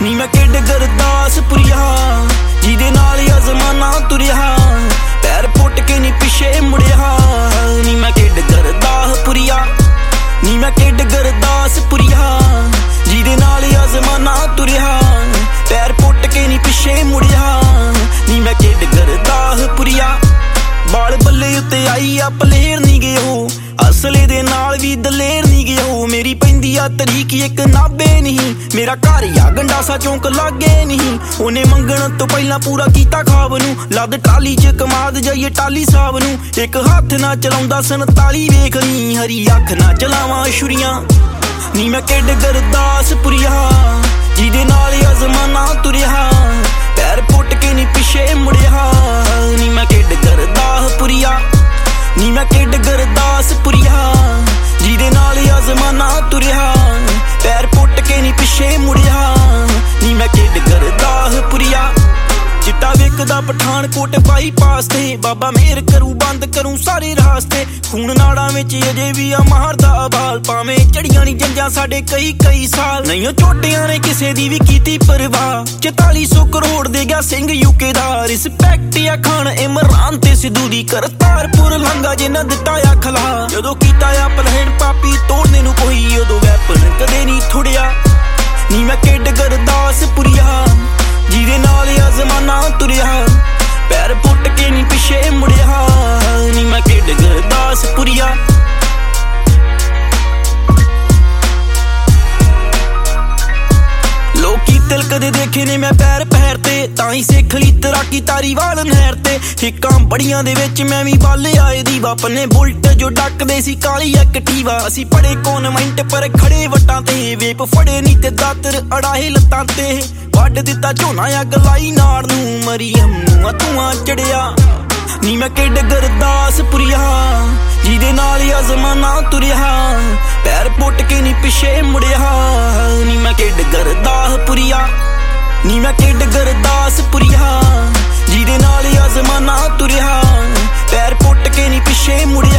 ਨੀ ਮੈਂ ਕਿੱਡ ਗੁਰਦਾਸਪੁਰੀਆ ਜਿਹਦੇ ਨਾਲ ਅਜ਼ਮਾਨਾ ਤੁਰਿਆ ਪੈਰ ਪੁੱਟ ਕੇ ਨੀ ਪਿੱਛੇ ਮੁੜਿਆ ਨੀ ਮੈਂ ਕਿੱਡ ਗੁਰਦਾਸਪੁਰੀਆ ਨੀ ਮੈਂ ਕਿੱਡ ਗੁਰਦਾਸਪੁਰੀਆ ਜਿਹਦੇ ਨਾਲ ਅਜ਼ਮਾਨਾ ਤੁਰਿਆ ਪੈਰ ਪੁੱਟ ਕੇ ਨੀ ਪਿੱਛੇ ਮੁੜਿਆ ਨੀ ਮੈਂ ਕਿੱਡ ਗੁਰਦਾਸਪੁਰੀਆ ਬਾਲ ਬੱਲੇ ਉੱਤੇ ਆਈ ਆ ਪਲੇਰ ਨੀ ਗਏ ਉਹ ਅਸਲੇ ਦੇ ਨਾਲ ਵੀ ਦਲੇਰ ਨੀ ਗਏ ਉਹ ਮੇਰੀ ਪੈਂਦੀ ਆ ਤਰੀਕ ਇੱਕ ਨਾਬੇ ਨਹੀਂ ਮੇਰਾ ਘਰ ਆ ਗੰਡਾਸਾ ਚੌਂਕ ਲਾਗੇ ਨਹੀਂ ਉਹਨੇ ਮੰਗਣ ਤੋਂ ਪਹਿਲਾਂ ਪੂਰਾ ਕੀਤਾ ਖਾਬ ਨੂੰ ਲੱਦ ਟਾਲੀ ਚ ਕਮਾਦ ਜਾਈਏ ਟਾਲੀ ਸਾਹਿਬ ਨੂੰ ਇੱਕ ਹੱਥ ਨਾ ਚਲਾਉਂਦਾ 47 ਵੇਖ ਨੀ ਹਰੀ ਅੱਖ ਨਾ ਚਲਾਵਾਂ ਛੁਰੀਆਂ ਨੀ ਮੈਂ ਕਿੱਡ ਗੁਰਦਾਸਪੁਰੀਆ ਜਿਹਦੇ ਨਾਲ ਅਜ਼ਮਾਨਾ ਤੁਰਿਆ ਪੈਰ ਪੁੱਟ ਕੇ ਨੀ ਪਿੱਛੇ ਮੁੜਿਆ ਨੀ ਮੈਂ ਕਿੱਡ ਗੁਰਦਾਸਪੁਰੀਆ ਨੀ ਮੈਂ ਕਿੱਡ ਗੁਰਦਾਸਪੁਰੀਆ ਜਿਹਦੇ ਨਾਲ ਅਜ਼ਮਾਨਾ ਤੁਰਿਆ ਪੈਰ ਪੁੱਟ ਕੇ ਨੀ ਪਿੱਛੇ ਮੁੜਿਆ ਨੀ ਮੈਂ ਕਿੱਡ ਗੁਰਦਾਸਪੁਰੀਆ ਚਿੱਟਾ ਵੇਖਦਾ ਪਠਾਨਕੋਟ ਬਾਈਪਾਸ ਤੇ ਬਾਬਾ ਮੇਰ ਕਰੂ ਬੰਦ ਕਰੂ ਸਾਰੇ ਰਾਸਤੇ ਖੂਨ ਨਾੜਾਂ ਵਿੱਚ ਅਜੇ ਵੀ ਆ ਮਾਰਦਾ ਬਾਲ ਭਾਵੇਂ ਚੜੀਆਂ ਨੀ ਜੰਜਾਂ ਸਾਡੇ ਕਈ ਸਾਲ ਨਹੀਂ ਉਹ ਝੋਟਿਆਂ ਨੇ ਕਿਸੇ ਦੀ ਵੀ ਕੀਤੀ ਪਰਵਾਹ 4400 ਕਰੋੜ ਦੇ ਗਿਆ ਸਿੰਘ ਯੂਕੇ ਦਾ ਰਿਸਪੈਕਟ ਆ ਖਾਨ ਇਮਰਾਨ ਤੇ ਸਿੱਧੂ ਦੀ ਕਰਤਾਰਪੁਰ ਲੰਘਾ ਜਿਨ੍ਹਾਂ ਦਿੱਤਾ ਆ ਖਲਾ ਜਦੋਂ ਕੀਤਾ ਆ ਪਲੈਨ ਪਾਪੀ ਤੋੜਨੇ ਨੂੰ ਕੋਈ ਉਦੋਂ ਵੈਪਨ ਕਦੇ ਨਹੀਂ ਥੁੜਿਆ ਨੀ ਮੈਂ ਕਿੱਡ ਗੁਰਦਾਸਪੁਰੀਆ ਜਿਹਦੇ ਨਾਲ ਅਜ਼ਮਾਨਾ ਤੁਰਿਆ ਪੈਰ ਪੁੱਟ ਕੇ ਨੀ ਪਿੱਛੇ ਮੁੜਿਆ ਨੀ ਮੈਂ ਕਿੱਡ ਗੁਰਦਾਸਪੁਰੀਆ ਲੋਕੀ ਤਿਲਕਦੇ ਦੇਖੇ ਨੇ ਮੈਂ ਪੈਰ ਤੇ ਤਾਂ ਹੀ ਸਿੱਖ ਲਈ ਤਰਾਕੀ ਤਾਰੀਵਾਲ ਨਹਿਰ ਤੇ ਹਿੱਕਾਂ ਬੜੀਆਂ ਦੇ ਵਿੱਚ ਮੈਂ ਵੀ ਬੱਲ ਆਏ ਦੀ ਵਾਪਨੇ ਬੁਲਟ ਜੋ ਡੱਕਦੇ ਸੀ ਕਾਲੀ ਐਕਟੀਵਾ ਅਸੀਂ ਪੜੇ ਕੌਨਵੈਂਟ ਪਰ ਖੜੇ ਵਟਾਂ ਤੇ ਵੇਪ ਫੜੇ ਨੀ ਤੇ ਦਾਤਰ ਅੜਾਏ ਲੱਤਾਂ ਤੇ ਵੱਢ ਦਿੱਤਾ ਝੋਨਾ ਆ ਗਲਾਈ ਨਾੜ ਨੂੰ ਮਰੀਮ ਨੂੰ ਧੂਆਂ ਚੜਿਆ ਨੀ ਮੈਂ ਕਿੱਡ ਗੁਰਦਾਸਪੁਰੀਆ ਜਿਹਦੇ ਨਾਲ ਅਜ਼ਮਾਨਾ ਤੁਰਿਆ ਪੈਰ ਪੁੱਟ ਕੇ ਨੀ ਪਿੱਛੇ ਮੁੜਿਆ ਨੀ ਮੈਂ ਕਿੱਡ ਗੁਰਦਾਸਪੁਰੀਆ ਨੀ ਮੈਂ ਕਿੱਡ ਗੁਰਦਾਸਪੁਰੀਆ ਜਿਹਦੇ ਨਾਲ ਅਜ਼ਮਾਨਾ ਤੁਰਿਆ ਪੈਰ ਪੁੱਟ ਕੇ ਨੀ ਪਿੱਛੇ ਮੁੜਿਆ